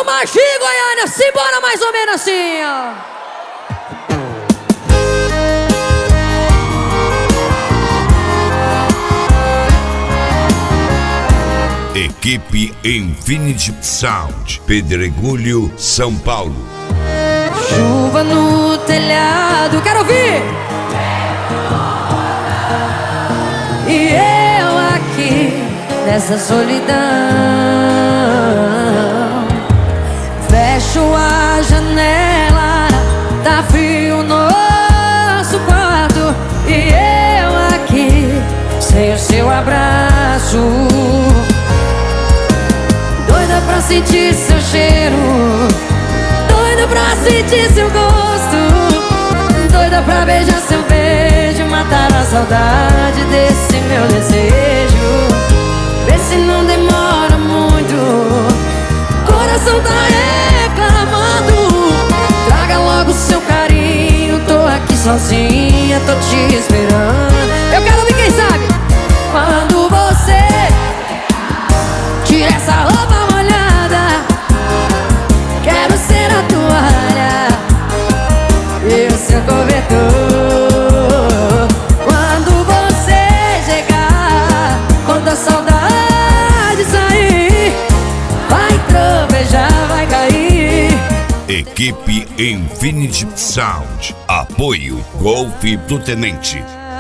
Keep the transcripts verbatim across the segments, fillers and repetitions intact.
Magi, Goiânia, simbora mais ou menos assim, ó. Equipe Infinity Sound, Pedregulho, São Paulo. Chuva no telhado, quero ouvir! E eu aqui, nessa solidão, fecho a janela, tá frio no nosso quarto. E eu aqui, sem o seu abraço, doida pra sentir seu cheiro, doida pra sentir seu gosto, doida pra beijar seu beijo, matar a saudade desse meu desejo. Vê se não demora muito, coração tá reclamando. Traga logo seu carinho, tô aqui sozinha, tô te esperando. Eu quero ver quem sabe. Quando você tira essa roupa molhada, quero ser a toalha e o seu cobertor. Quando você chegar, quando a saudade sair, vai trovejar, vai cair. Equipe Infinity Sound, apoio Golfe do Tenente.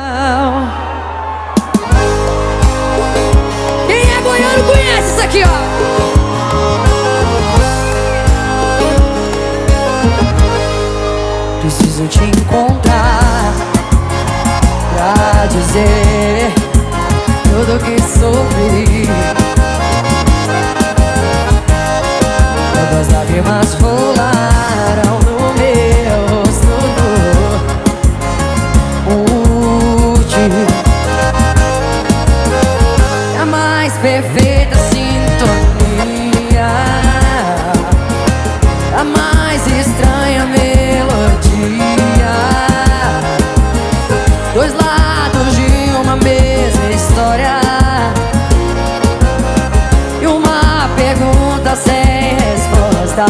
Quem é goiano conhece isso aqui, ó. Preciso te encontrar pra dizer tudo que sofri. Quando as lágrimas rolaram no meu rosto, último, a mais perfeita sintonia, a mais estranha melodia, dois lados de uma mesma história e uma pergunta sem resposta.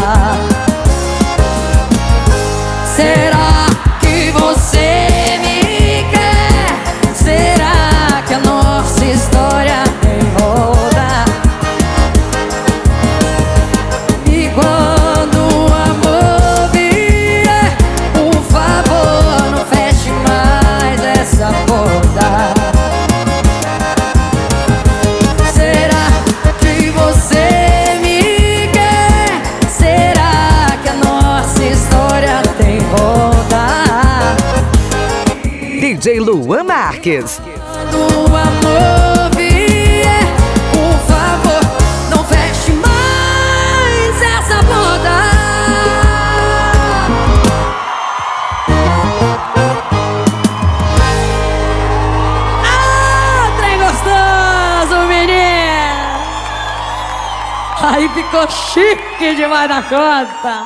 Será que você me quer? Será que a nossa história tem volta? E quando o amor vier, por favor, não feche mais essa porta. Será que você me quer? Será que a nossa história tem volta? D J Luan Marques. Quando o amor vier, por favor, não feche mais essa porta. Ah, trem gostoso, menino! Aí ficou chique demais da conta.